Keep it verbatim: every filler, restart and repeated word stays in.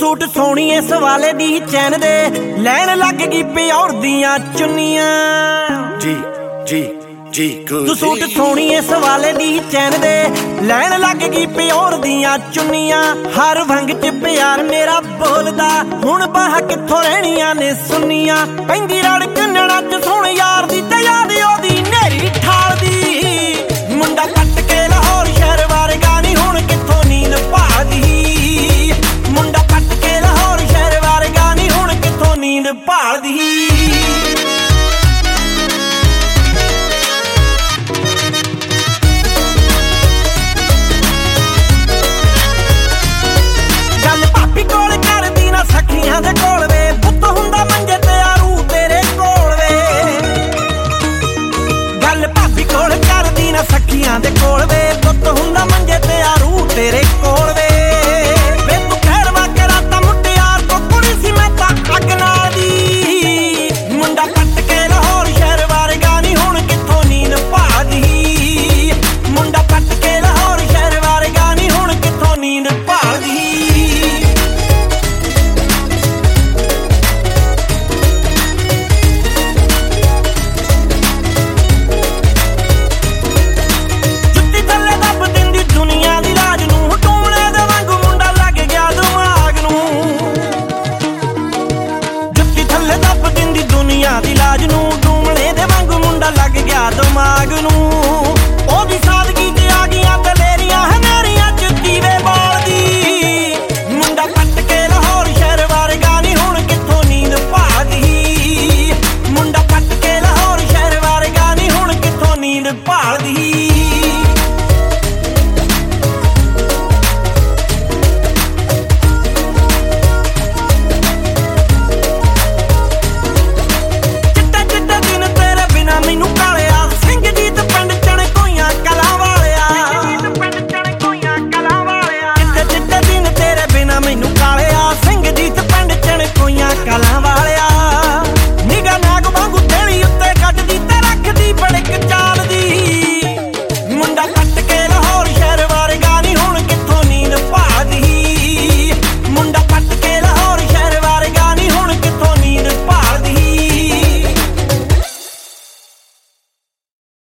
suit सोहणीए सवाले दी चैन दे लैन लग गई pure दियां चुन्नियां जी जी जी तू सूट सोहणीए सवाले दी चैन दे लैन लग गई प्योर दियां चुन्नियां हर भंग च प्यार मेरा बोलदा हुण बाह कित्थों रहणियां ने सुन्नियां पैंदी रड़क